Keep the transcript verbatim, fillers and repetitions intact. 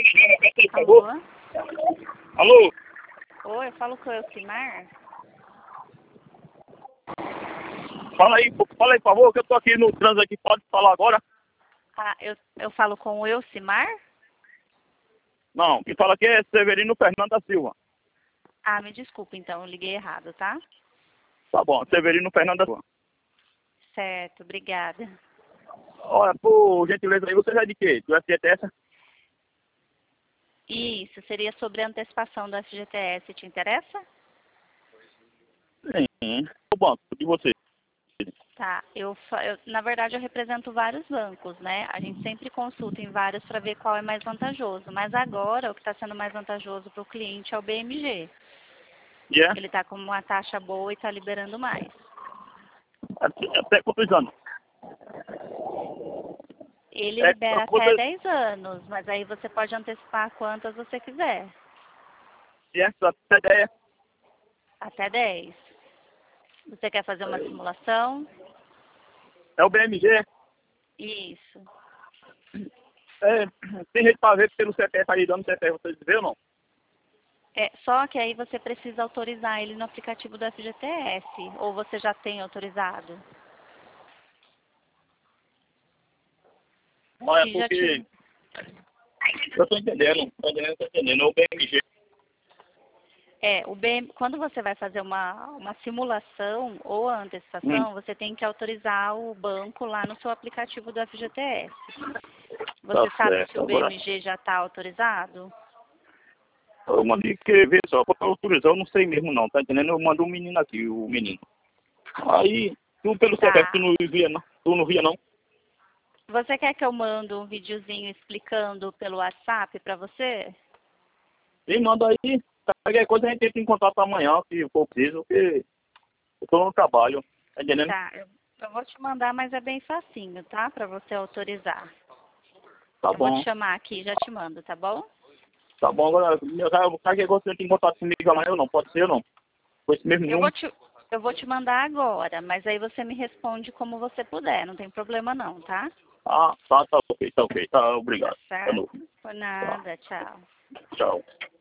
Alô? Alô? Oi, eu falo com o Elcimar. Fala aí, fala aí, por favor, que eu tô aqui no trânsito aqui, pode falar agora? Ah, eu, eu falo com o Elcimar? Não, quem fala aqui é Severino Fernando da Silva. Ah, me desculpa então, eu liguei errado, tá? Tá bom, Severino Fernando da Silva. Certo, obrigada. Olha, por gentileza aí, você já é de quê? Do F G T S? Isso, seria sobre a antecipação do F G T S, te interessa? Sim. O banco, de você. Tá, eu, fa- eu, na verdade eu represento vários bancos, né? A gente sempre consulta em vários para ver qual é mais vantajoso, mas agora o que está sendo mais vantajoso para o cliente é o B M G. E é? Ele está com uma taxa boa e está liberando mais. Até até quantos anos? Ele É, libera até você, dez anos, mas aí você pode antecipar quantas você quiser. e é, até ideia. Até dez. Você quer fazer uma simulação? É o B M G. Isso. É, tem jeito pra ver pelo C P F aí, dando C P F, vocês viram ou não? É, só que aí você precisa autorizar ele no aplicativo do F G T S, ou você já tem autorizado? Olha, Se já porque te... eu tô entendendo, tô entendendo, tô entendendo, é o B M G. É, o B M... quando você vai fazer uma, uma simulação ou a Hum, antecipação, você tem que autorizar o banco lá no seu aplicativo do F G T S. Você tá sabe se certo, o agora. B M G já está autorizado? Eu mandei que ver só, pra autorizar, eu não sei mesmo não, tá entendendo? Eu mando um menino aqui, o menino. Aí, tu pelo C P F, tu Tá. não via não? Tu não via não? Você quer que eu mande um videozinho explicando pelo WhatsApp para você? E manda aí, tá? Qualquer coisa a gente entra em contato amanhã, se for preciso, porque eu tô no trabalho, tá entendendo? Tá, eu, eu vou te mandar, mas é bem facinho, tá? Para você autorizar. Tá Eu vou te bom, chamar aqui e já te mando, tá bom? tá bom, agora, meu cara, qualquer coisa entra em contato comigo amanhã ou não, pode ser ou não? Com esse mesmo Eu vou número? te, eu vou te mandar agora, mas aí você me responde como você puder, não tem problema não, tá? Ah, tá, tá ok, tá ok, tá, Tá obrigado. Tá certo? novo. Por Tá, nada, tchau. tchau.